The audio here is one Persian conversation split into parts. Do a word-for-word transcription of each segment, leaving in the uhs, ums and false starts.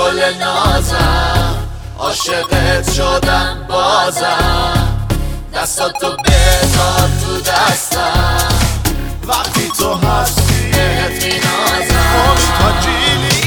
گل نازم، عاشقت شدم بازم، دستاتو بذار تو دستم، وقتی تو هستی بهت مینازم. مشتاقی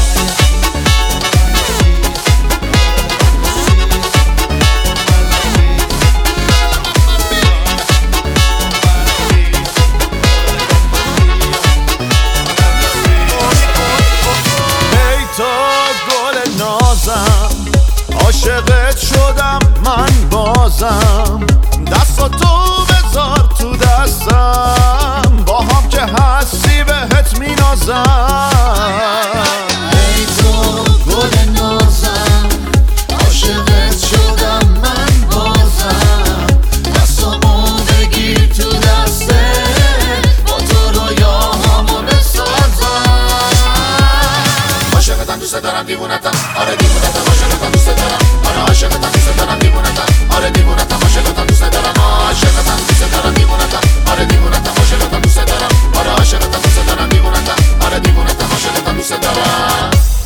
عاشقت شدم من بازم، دستاتو بذار تو دستم، با هم که هستی بهت مینازم. ای تو گل نازم، عاشقت شدم من بازم، دستامو بگیر تو دستت، با تو رویاهامو بسازم. عاشقتم دوست دارم دیوونتم، آره دیوونتم، عاشقتم دوست دارم، آره عاشقتم دوست دارم دیوونتم، آره دیوونتم، عاشقتم دوست دارم، عاشقتم دوست دارم دیوونتم، آره دیوونتم، عاشقتم دوست دارم، آره عاشقتم دوست دارم دیوونتم، آره دیوونتم، عاشقتم دوست دارم.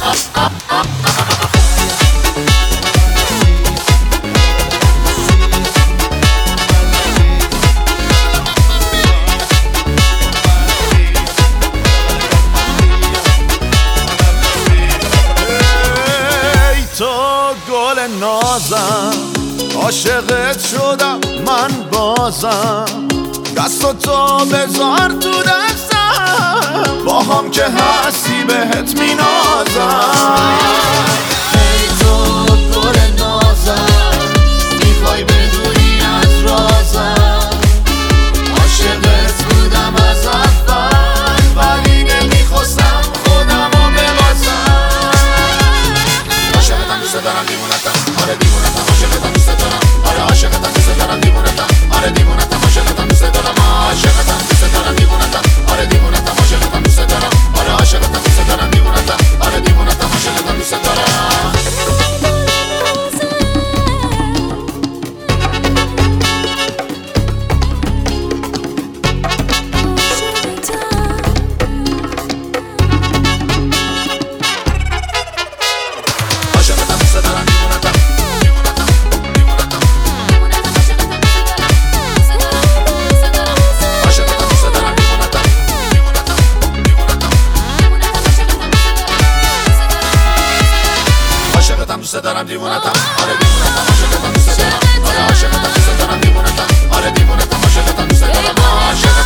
گل نازم، عاشقت شدم من بازم، دستاتو بذار تو دستم، با هم که هستی بهت مینازم. ای تو گل نازم، میخوای بدونی از رازم، عاشقت بودم از اول، ولی نمیخواستم خودمو ببازم. عاشقتم دوست دارم دیوونتم، آره دیوونتم، عاشقتم دوست دارم، آره عاشقتم دوست دارم دیوونتم، آره دیوونتم، عاشقتم دوست دارم، عاشقتم دوست دارم دیوونتم، آره دیوونتم، عاشقتم دوست دارم، آره عاشقتم دوست دارم دیوونتم، آره دیوونتم، عاشقتم دوست دارم. دوست دارم دیوونتم، آره دیوونتم، عاشقتم دوست دارم، آره عاشقتم دوست دارم دیوونتم، آره دیوونتم، عاشقتم دوست دارم، عاشقتم